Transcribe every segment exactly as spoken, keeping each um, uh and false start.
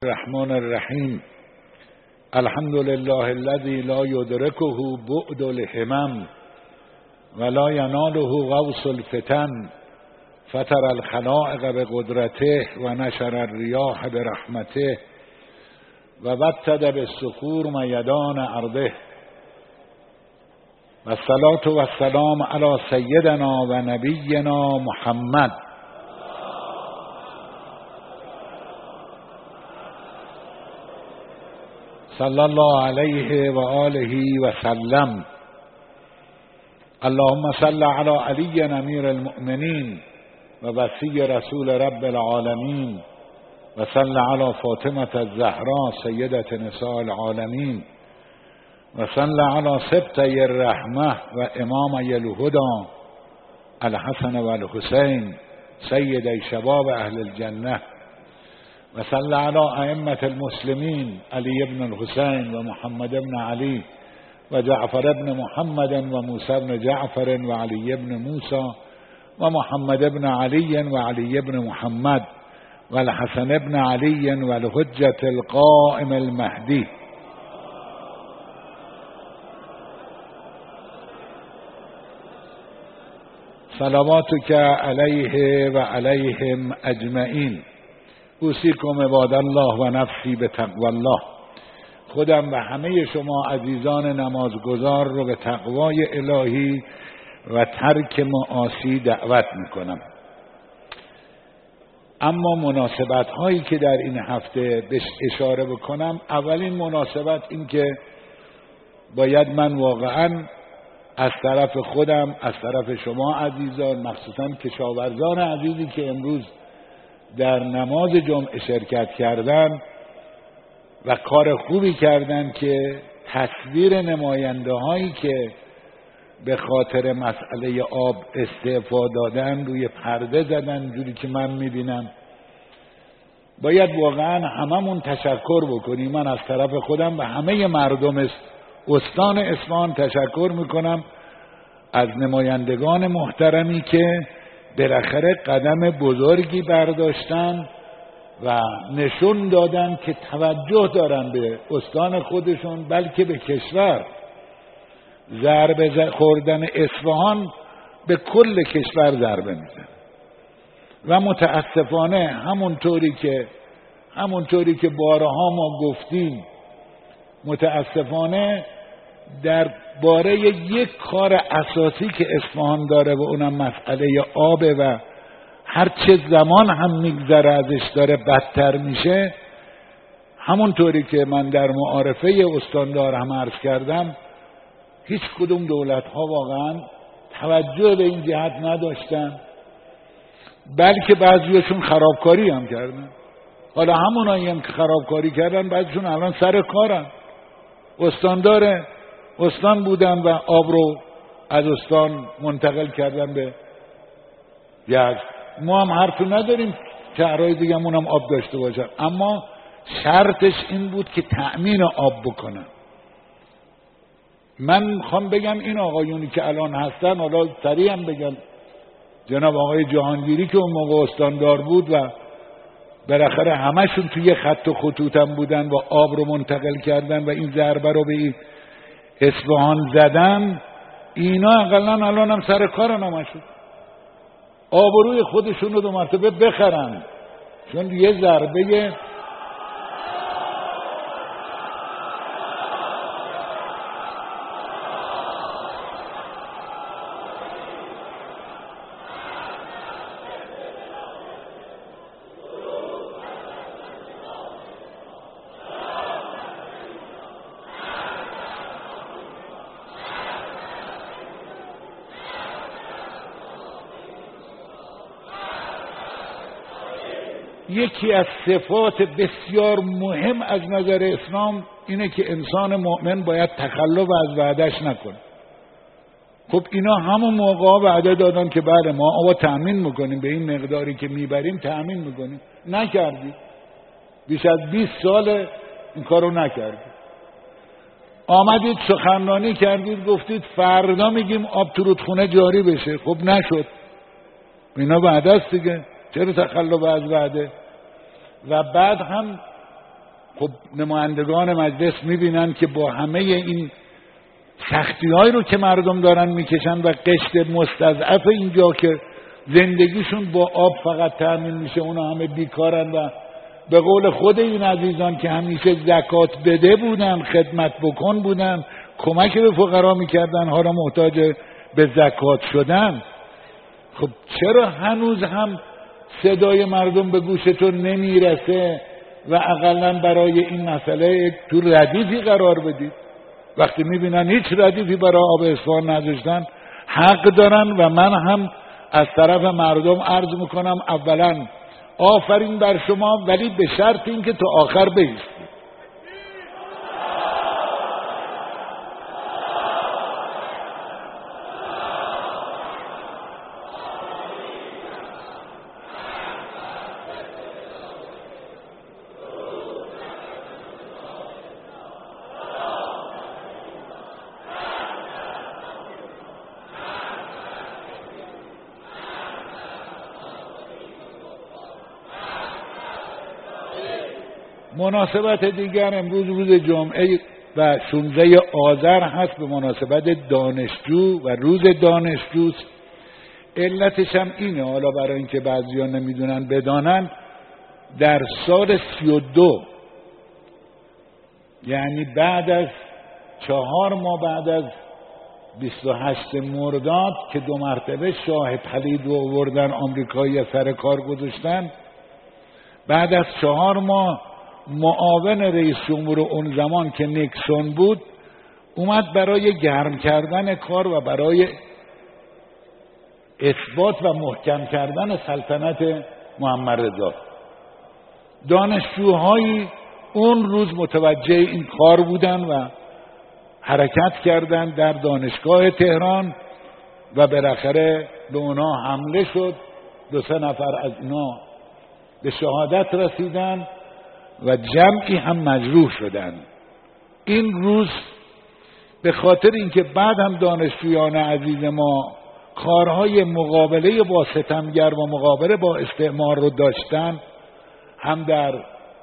الرحمن الرحیم. الحمد لله الذي لا يدركه بعد الهمم ولا يناله غوص الفتن فطر الخلائق بقدرته ونشر الرياح برحمته وبتد بالصخور میدان ارضه والصلاة والسلام على سیدنا و نبینا محمد صلی الله علیه و آله و سلم. اللهم صل علی علی امیر المؤمنین و وصی رسول رب العالمین و صل علی فاطمة الزهرا سیدة نساء العالمین و صل علی سبطی الرحمة و امامی الهدى الحسن و الحسین سیدی شباب اهل الجنه و صلی علی ائمة المسلمین علی ابن الحسین و محمد بن علی و جعفر ابن محمد و موسی ابن جعفر و علی ابن موسی و محمد ابن علی و علی ابن محمد و الحسن ابن علی و الحجة القائم المهدی. صلواتک علیه و علیهم اجمعین. اوصیکم عباد الله و نفسی به تقوی الله. خودم و همه شما عزیزان نمازگزار رو به تقوای الهی و ترک معاصی دعوت میکنم. اما مناسبت هایی که در این هفته بهش اشاره بکنم، اولین مناسبت این که باید من واقعا از طرف خودم، از طرف شما عزیزان، مخصوصا کشاورزان عزیزی که امروز در نماز جمعه شرکت کردن و کار خوبی کردن که تصویر نماینده هایی که به خاطر مسئله آب استعفا دادن روی پرده زدن، جوری که من میبینم، باید واقعا هممون تشکر بکنیم. من از طرف خودم به همه مردم استان اصفهان تشکر میکنم از نمایندگان محترمی که بالاخره قدم بزرگی برداشتن و نشون دادن که توجه دارن به استان خودشون بلکه به کشور. ضربه خوردن اصفهان به کل کشور ضربه میزنه و متاسفانه همونطوری که همونطوری که بارها ما گفتیم، متاسفانه در باره یک کار اساسی که اصفهان داره و اونم مسئله آبه و هر چه زمان هم میگذره ازش داره بدتر میشه. همونطوری که من در معارفه استاندار هم عرض کردم، هیچ کدوم دولت ها واقعا توجه به این جهت نداشتن، بلکه بعضیشون خرابکاری هم کردن. حالا همونایی هم که خرابکاری کردن بعضیشون الان سر کارن. استاندار استان بودن و آب رو از استان منتقل کردن به یزد. ما هم حرفی نداریم شهرهای دیگه همون هم آب داشته باشن، اما شرطش این بود که تأمین آب بکنن. من میخوام بگم این آقایونی که الان هستن، حالا سریع هم بگم، جناب آقای جهانگیری که اون موقع استاندار بود و بالاخره همشون توی خط و خطوط هم بودن و آب رو منتقل کردن و این ضربه رو به این اصفهان زدن، اینا اقلا الان هم سر کارن همشون. آبروی خودشون رو دو مرتبه بخرن، چون یه ضربه یکی از صفات بسیار مهم از نظر اسلام اینه که انسان مؤمن باید تخلف از وعدهش نکنه. خب اینا همون موقع وعده دادن که بله ما آب تأمین میکنیم، به این مقداری که میبریم تأمین میکنیم. نکردید. بیش از بیست سال این کارو نکردید. آمدید سخنرانی کردید، گفتید فردا میگیم آب تو رودخونه جاری بشه. خب نشد. اینا وعده است دیگه. چرا تخلف از وعده؟ و بعد هم خب نمایندگان مجلس میبینن که با همه این سختی هایی رو که مردم دارن میکشن و قشر مستضعف اینجا که زندگیشون با آب فقط تامین میشه، اونا همه بیکارن و به قول خود این عزیزان که همیشه زکات بده بودن، خدمت بکن بودن، کمک به فقرا میکردن، حالا محتاج به زکات شدن. خب چرا هنوز هم صدای مردم به گوشتون نمیرسه و اقلا برای این مسئله تو ردیفی قرار بدید؟ وقتی میبینن هیچ ردیفی برای آب اصفهان نذاشتن حق دارن و من هم از طرف مردم عرض میکنم اولا آفرین بر شما، ولی به شرط اینکه تا آخر بایستید. مناسبت دیگر امروز روز جمعه و شانزده آذر هست به مناسبت دانشجو و روز دانشجوست. علتش هم اینه، حالا برای اینکه بعضیا نمیدونن بدانن، در سال سی و دو یعنی بعد از چهار ماه بعد از بیست و هشت مرداد که دو مرتبه شاه پلید رو آوردن آمریکایی سر کار گذاشتن، بعد از چهار ماه معاون رئیس جمهور اون زمان که نیکسون بود اومد برای گرم کردن کار و برای اثبات و محکم کردن سلطنت محمد رضا. دانشجوهای اون روز متوجه این کار بودن و حرکت کردن در دانشگاه تهران و بالاخره به اونا حمله شد. دو سه نفر از اینا به شهادت رسیدن و جمعی هم مجروح شدن. این روز به خاطر اینکه بعد هم دانشجویان عزیز ما کارهای مقابله با ستمگر و مقابله با استعمار رو داشتن، هم در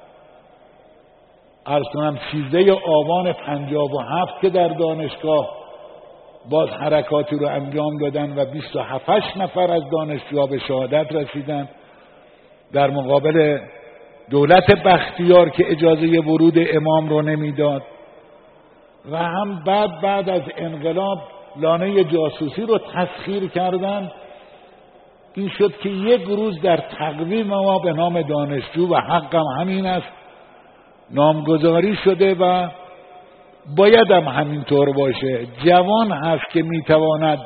عرض کنم سیزده آبان پنجاه و هفت که در دانشگاه باز حرکاتی رو انجام دادن و بیست و هفت نفر از دانشجوها به شهادت رسیدن در مقابل دولت بختیار که اجازه ورود امام رو نمیداد، و هم بعد بعد از انقلاب لانه جاسوسی رو تسخیر کردن. این شد که یک روز در تقویم ما به نام دانشجو و حقم همین است نامگذاری شده و باید هم همینطور باشه. جوان هست که میتواند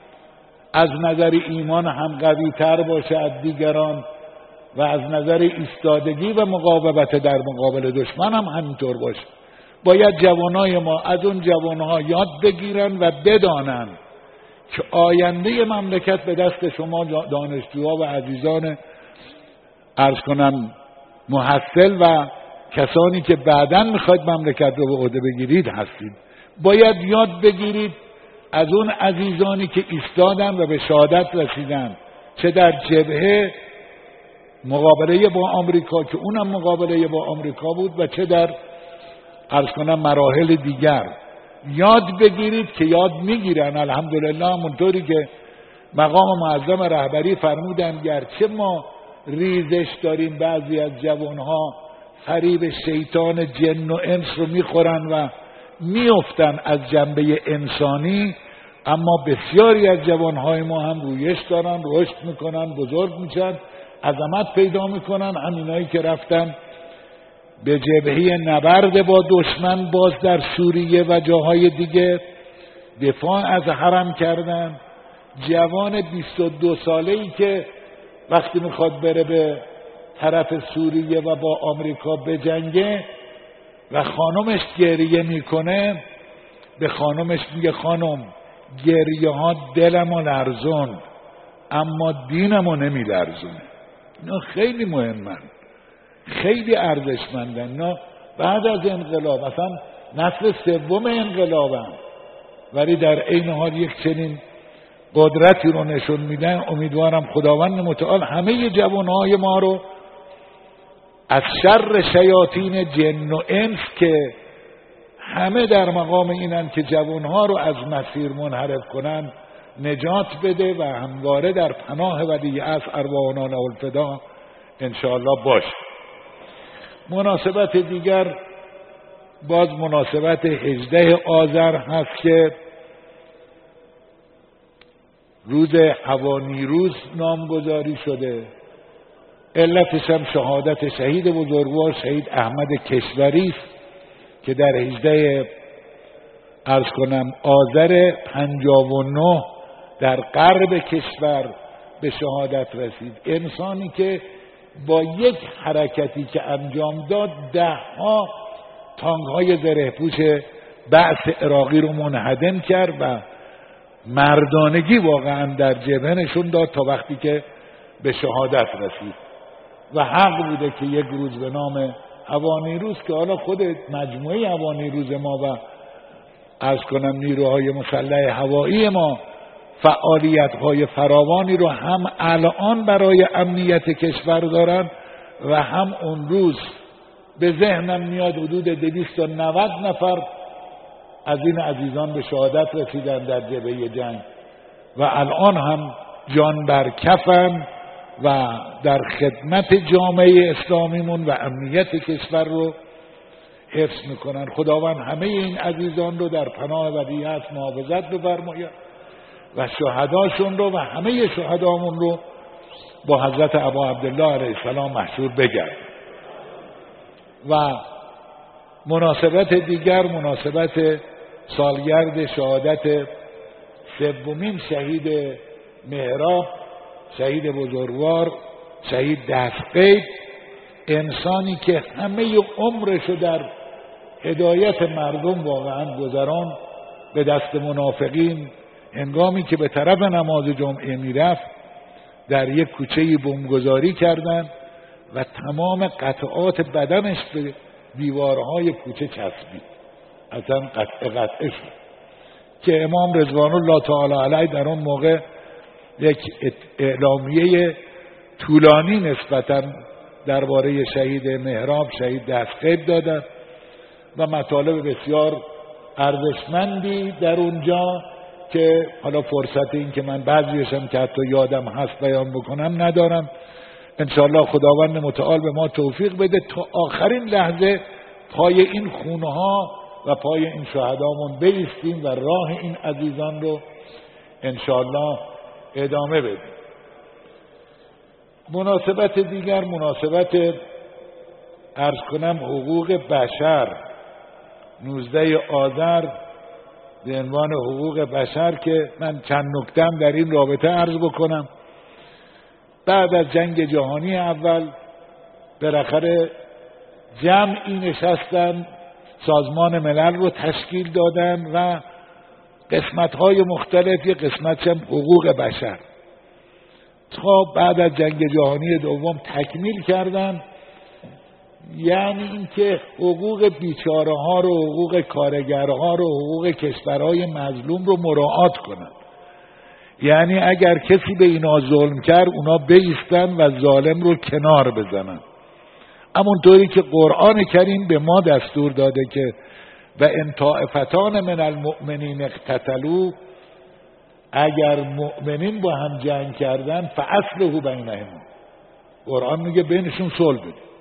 از نظر ایمان هم قوی تر باشه از دیگران و از نظر ایستادگی و مقاومت در مقابل دشمن هم همینطور باشه. باید جوانای ما از اون جوانها یاد بگیرن و بدانن که آینده مملکت به دست شما دانشجوها و عزیزان عرض کنم محصل و کسانی که بعداً میخواید مملکت رو به عهده بگیرید هستید. باید یاد بگیرید از اون عزیزانی که ایستادن و به شهادت رسیدن، چه در جبهه مقابله با آمریکا که اونم مقابله با آمریکا بود و چه در عرض کنم مراحل دیگر. یاد بگیرید که یاد میگیرن. الحمدلله همونطوری که مقام معظم رهبری فرمودن گرچه ما ریزش داریم، بعضی از جوانها فریب شیطان جن و انس رو میخورن و میافتن از جنبه انسانی، اما بسیاری از جوانهای ما هم رویش دارن، رشد میکنن، بزرگ میشن، عظمت پیدا میکنن. همینایی که رفتن به جبهه نبرد با دشمن باز در سوریه و جاهای دیگه دفاع از حرم کردن. جوان بیست و دو ساله‌ای که وقتی میخواد بره به طرف سوریه و با آمریکا بجنگه و خانمش گریه میکنه، به خانمش میگه خانم گریه ها دلمو لرزون اما دینمو نمی لرزونه. اینا خیلی مهمن، خیلی ارزشمندن. اینا بعد از انقلاب اصلا نسل سوم انقلابن، ولی در عین حال یک چنین قدرتی رو نشون میدن. امیدوارم خداوند متعال همه جوانهای ما رو از شر شیاطین جن و انس که همه در مقام اینن که جوانها رو از مسیر منحرف کنن نجات بده و همواره در پناه ولی از ارواحنا له الفدا انشاءالله باش. مناسبت دیگر باز مناسبت هجده آذر هست که روز هوانیروز نامگذاری شده. علتش هم شهادت شهید بزرگوار شهید احمد کشوری است که در هجده عرض کنم آذر پنجاه و نه در غرب کشور به شهادت رسید. انسانی که با یک حرکتی که انجام داد ده ها تانک های زره پوش بعث عراقی رو منهدم کرد و مردانگی واقعا در جبهه نشون داد تا وقتی که به شهادت رسید و حق بوده که یک روز به نام هوانیروز که حالا خود مجموعه هوانیروز ما و عرض کنم نیروهای مسلح هوایی ما فعالیت های فراوانی رو هم الان برای امنیت کشور دارن و هم اون روز به ذهنم میاد حدود دویست و نود نفر از این عزیزان به شهادت رسیدن در جبهه جنگ و الان هم جان بر کفن و در خدمت جامعه اسلامیمون و امنیت کشور رو حفظ میکنن. خداوند همه این عزیزان رو در پناه ولیعهد محافظت بفرماید و شهداشون رو و همه شهدامون رو با حضرت ابا عبدالله علیه السلام محشور بگرد. و مناسبت دیگر مناسبت سالگرد شهادت سومین شهید مهراب شهید بزرگوار شهید دستقید، انسانی که همه عمرشو در هدایت مردم واقعا گذران به دست منافقین. هنگامی که به طرف نماز جمعه میرفت در یک کوچه‌ای بمبگذاری کردند و تمام قطعات بدنش به دیوارهای کوچه چسبید، اصلا قطع قطعه شد که امام رضوان الله تعالی علیه در اون موقع یک اعلامیه طولانی نسبتاً درباره شهید مهراب شهید دستقید دادند و مطالب بسیار ارزشمندی در اونجا که حالا فرصت این که من بعضیشم که حتی یادم هست بیان بکنم ندارم. انشاءالله خداوند متعال به ما توفیق بده تا آخرین لحظه پای این خونه ها و پای این شهدامون بایستیم و راه این عزیزان رو انشاءالله ادامه بدیم. مناسبت دیگر مناسبت عرض کنم حقوق بشر نوزده آذر به عنوان حقوق بشر که من چند نکته‌ام در این رابطه عرض بکنم. بعد از جنگ جهانی اول بالاخره جمعی نشستن سازمان ملل رو تشکیل دادن و قسمت‌های مختلف یک قسمتش هم حقوق بشر تا بعد از جنگ جهانی دوم تکمیل کردن. یعنی اینکه حقوق بیچاره ها رو حقوق کارگرها رو حقوق کشورهای مظلوم رو مراعات کنن. یعنی اگر کسی به اینا ظلم کرد اونا بایستن و ظالم رو کنار بزنن. همونطوری که قرآن کریم به ما دستور داده که و ان طائفتان من المؤمنین اقتتلوا، اگر مؤمنین با هم جنگ کردن فاصلحوا بینهم، قرآن میگه بینشون صلح بدید.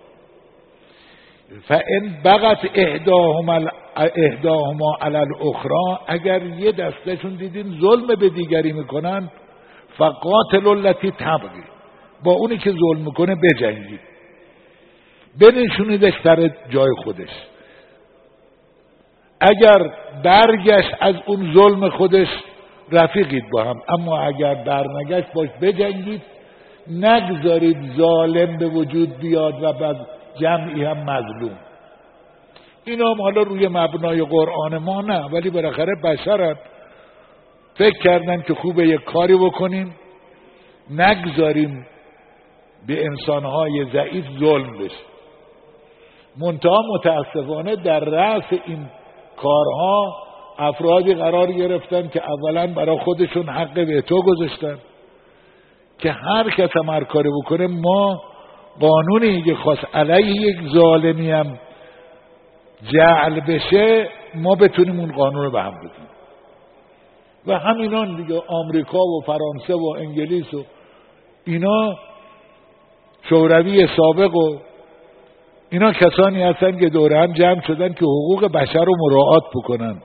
فان بغت احداهما احداهما علی الاخرى، اگر یه دستشون دیدین ظلم به دیگری میکنن فقاتلوا التی تبغی، با اونی که ظلم میکنه بجنگید، بنشونیدش سر جای خودش. اگر برگشت از اون ظلم خودش رفیقید با هم، اما اگر برنگشت باش بجنگید، نگذارید ظالم به وجود بیاد و بعد جمعی هم مظلوم. اینا هم حالا روی مبنای قرآن ما نه، ولی بالاخره بشرن فکر کردن که خوبه یک کاری بکنیم نگذاریم به انسانهای ضعیف ظلم بشه. منتها متاسفانه در رأس این کارها افرادی قرار گرفتن که اولا برای خودشون حق وتو گذاشتن که هر کس هم هر کاری بکنه ما قانونی که خواست علیه یک ظالمی هم جعل بشه ما بتونیم اون قانون رو به هم بدیم. و همینان دیگه آمریکا و فرانسه و انگلیس و اینا شوروی سابق و اینا کسانی هستن که دوره هم جمع شدن که حقوق بشر رو مراعات بکنن.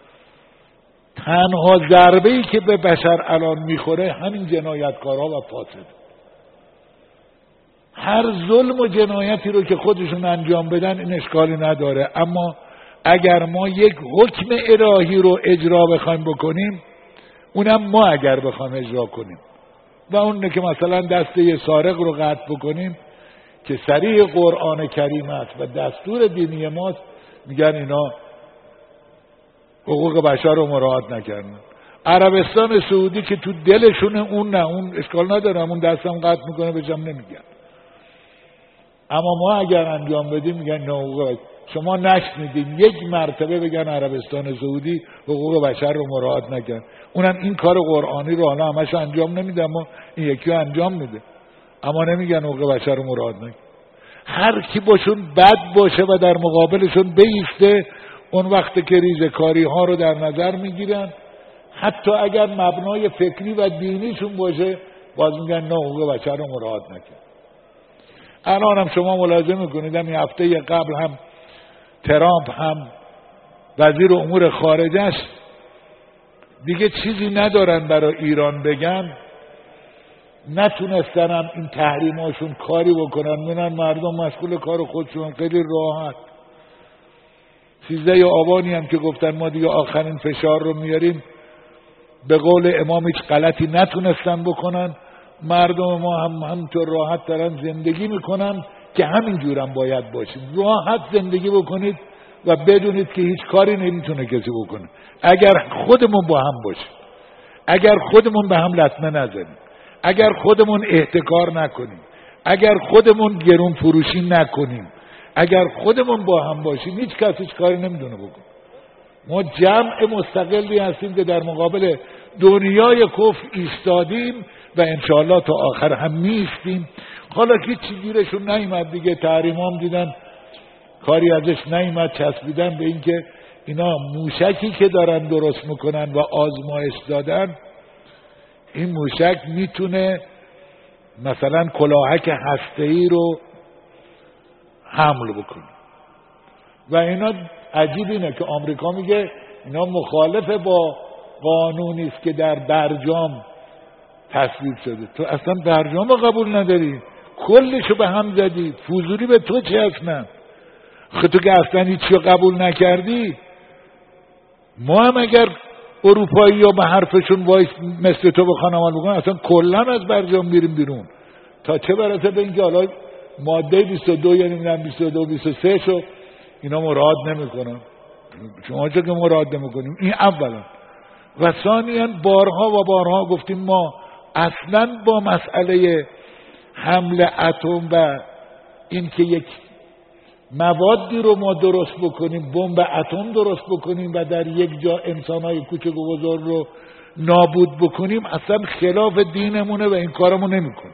تنها ضربه‌ای که به بشر الان میخوره همین جنایتکارها و فاسد. هر ظلم و جنایتی رو که خودشون انجام بدن این اشکالی نداره، اما اگر ما یک حکم الهی رو اجرا بخوایم بکنیم، اونم ما اگر بخوایم اجرا کنیم و اون که مثلا دست یه سارق رو قطع بکنیم که صریح قرآن کریم است و دستور دینی ماست، میگن اینا حقوق بشر رو مراعات نکردن. عربستان سعودی که تو دلشونه اون نه، اون اشکال نداره، اون دستم قطع میکنه بهشم نمیگن. اما ما اگر انجام بدیم میگن نه حقوق بشر. شما نشنیدین یک مرتبه بگن عربستان سعودی حقوق بشر رو مراعات نکرد. اونم این کار قرآنی رو حالا همش انجام نمیده، اما این یکی رو انجام میده، اما نمیگن حقوق بشر رو مراعات نکرد. هر کی باشون بد باشه و در مقابلشون بیسته، اون وقت که ریزکاری ها رو در نظر میگیرن، حتی اگر مبنای فکری و دینیشون باشه باز میگن نه حقوق بشر رو مراعات نکرد. الان هم شما ملاحظه میکنید این هفته قبل هم ترامپ هم وزیر امور خارجش دیگه چیزی ندارن برای ایران بگن، نتونستن هم این تحریماشون کاری بکنن، میرن مردم مشغول کار خودشون خیلی راحت. سیزده آبانی هم که گفتن ما دیگه آخرین فشار رو میاریم، به قول امام هیچ غلطی نتونستن بکنن، مردم ما هم همینطور راحت دارن زندگی میکنن که همین جورم باید باشید. راحت زندگی بکنید و بدونید که هیچ کاری نمیتونه کسی بکنه. اگر خودمون با هم باشیم، اگر خودمون به هم لطمه نزنیم، اگر خودمون احتکار نکنیم، اگر خودمون گرون فروشی نکنیم، اگر خودمون با هم باشیم، هیچ کس هیچ کاری نمیتونه بکنه. ما جمع مستقلی هستیم که در مقابل دنیای کفر ایستادیم و انشاءالله تا آخر هم میستیم. حالا که چی گیرشون نیامد دیگه، تحریم هم دیدن کاری ازش نیامد، چسبیدن به این که اینا موشکی که دارن درست میکنن و آزمایش دادن، این موشک میتونه مثلا کلاهک هسته‌ای رو حمل بکنه. و اینا عجیب اینه که آمریکا میگه اینا مخالف با قانونی است که در برجام تصویب شده. تو اصلا برجام رو قبول نداری، کلشو به هم زدی، فوزوری به تو چه اصلا؟ خب تو که اصلا هیچی رو قبول نکردی. ما هم اگر اروپایی ها به حرفشون وایس مثل تو بخوان عمل بکنن، اصلا کلا از برجام میریم بیرون. تا چه برسه به اینکه حالا ماده بیست و دو یعنی میگن بیست و دو بیست و سه شو اینا مراعات نمیکنن. شما چه که مراعات نمیکنیم؟ این اولا. و ثانیاً بارها و بارها گفتیم ما اصلا با مسئله حمل اتم و این که یک موادی رو ما درست بکنیم، بمب اتم درست بکنیم و در یک جا انسانهای کوچک و بزرگ رو نابود بکنیم، اصلا خلاف دینمونه و این کارمون نمیکنه.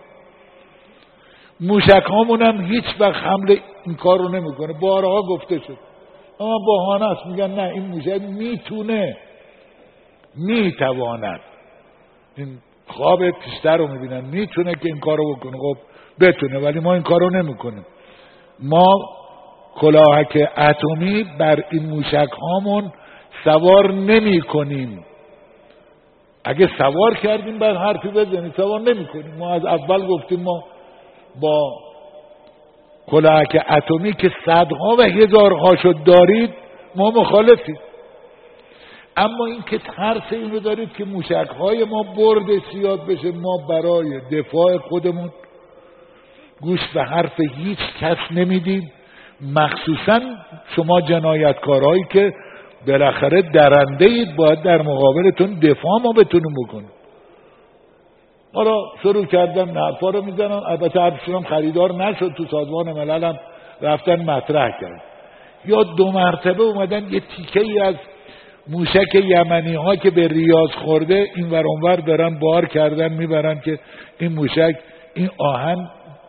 موشک هامون هم هیچ وقت حمله این کار رو نمیکنه. بارها گفته شد، اما بهانه است، میگن نه این موشک میتونه، میتواند، این خواب پیشتر رو میبینن، میتونه که این کار رو بکنه. خب بتونه، ولی ما این کار رو نمیکنیم. ما کلاهک اتمی بر این موشک هامون سوار نمی کنیم. اگه سوار کردیم بر حرفی بزنید، سوار نمی کنیم. ما از اول گفتیم ما با کلاهک اتمی که صدها و هزارها شد دارید ما مخالفیم. اما این که ترس اینو دارید که موشک های ما برد زیاد بشه، ما برای دفاع خودمون گوش به حرف هیچ کس نمیدیم، مخصوصا شما جنایتکارهایی که بالاخره درنده اید، باید در مقابلتون دفاع ما بتونیم بکنیم. حالا شروع کردن حرفا رو میزنن، البته حرفشون هم خریدار نشد، تو سازمان ملل هم رفتن مطرح کرد. یا دو مرتبه اومدن یه تیکه ای از موشک یمنی ها که به ریاض خورده این ور اون ور دارن بار کردن میبرن که این موشک این آهن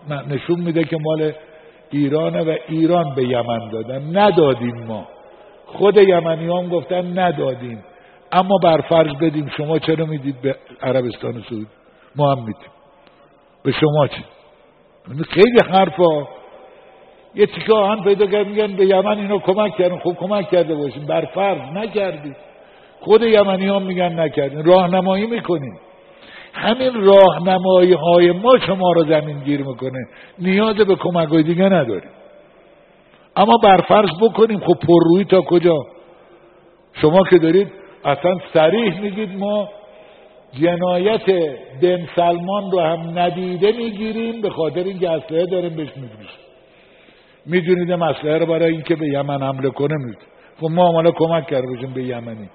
نشون میده که مال ایرانه و ایران به یمن دادن. ندادیم ما، خود یمنی هم گفتن ندادیم، اما برفرض بدیم شما چرا میدید به عربستان سعودی؟ ما هم میدیم. به شما چی؟ خیلی حرفا. یه تیکه آهن پیدا کرد میگن به یمن اینو کمک کردن. خب کمک کرده باشیم، برفرض نکردید. خود یمنی هم میگن نکردین، راهنمایی میکنیم. همین راهنمایی های ما شما رو زمین گیر میکنه، نیاز به کمک های دیگه نداریم. اما برفرض بکنیم، خب پررویی تا کجا؟ شما که دارید اصلا صریح میگید ما جنایت بن سلمان رو هم ندیده میگیریم به خاطر اینکه اسلحه داریم بهش میفروشیم. میدونید مسئله رو برای اینکه به یمن حمله کنه میدید. خب ما عمالا کمک کرده باشیم به یمنی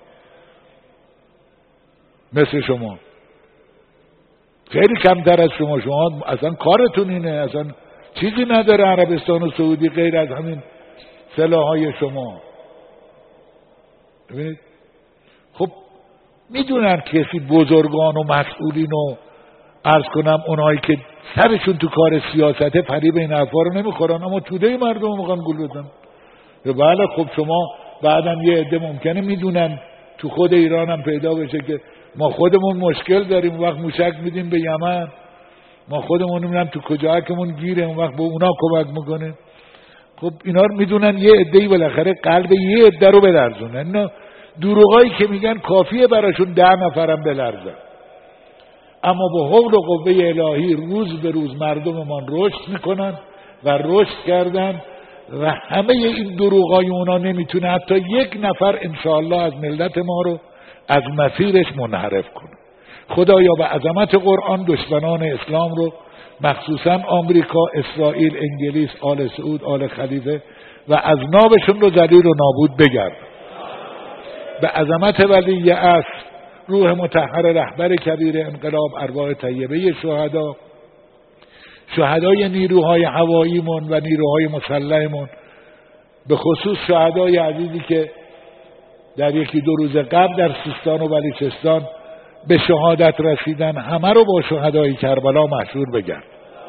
مثل شما، خیلی کمتر از شما. شما اصلا کارتون اینه، اصلا چیزی نداره عربستان و سعودی غیر از همین سلاح‌های شما. ببینید خب میدونن کسی بزرگان و مسئولین و عرض کنم اونایی که سرشون تو کار سیاسته فریب این حرفا رو نمیخورن، اما توده مردم میخوان گول بدن. بله خب شما بعدم یه عده ممکنه میدونن تو خود ایران هم پیدا بشه که ما خودمون مشکل داریم، اون وقت موشک میدیم به یمن، ما خودمون نمیدونم تو کجاکمون گیره، اون وقت به اونا کمک میکنه. خب اینا رو میدونن یه عده‌ای بالاخره قلب یه عده رو بلرزونن. اینا دروغایی که میگن کافیه براشون ده نفرم بلرزن. اما با حول و قوه الهی روز به روز مردممان رشد میکنن و رشد کردن و همه این دروغای اونا نمیتونه حتی یک نفر انشاءالله از ملت ما رو از مسیرش منحرف کنه. خدایا به عظمت قرآن دشمنان اسلام رو مخصوصا آمریکا، اسرائیل، انگلیس، آل سعود، آل خلیفه و اذنابشون رو ذلیل و نابود بگرد. به عظمت ولی عصر روح مطهر رهبر کبیر انقلاب، ارواح طیبه شهدا، شهدای نیروهای هواییمون و نیروهای مسلحمون، به خصوص شهدای عزیزی که در یکی دو روز قبل در سیستان و بلوچستان به شهادت رسیدن، همه رو با شهدای کربلا محشور بگرد.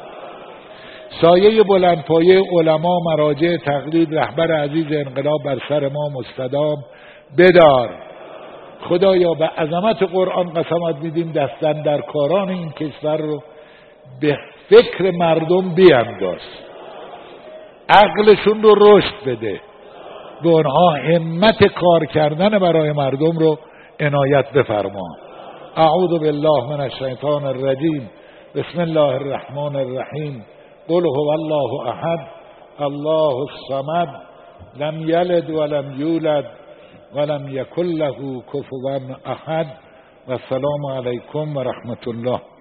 سایه بلندپایه علما، مراجع تقلید، رهبر عزیز انقلاب بر سر ما مستدام بدار. خدایا به عظمت قرآن قسمت میدیم دستن در کاران این کشور رو به فکر مردم بینداز، عقلشون رو رشد بده، به اونها همت کار کردن برای مردم رو عنایت بفرما. اعوذ بالله من الشیطان الرجیم. بسم الله الرحمن الرحیم. قل هو الله احد الله الصمد لم یلد ولم یولد ولم یکن له کفوا احد. و السلام علیکم و رحمت الله.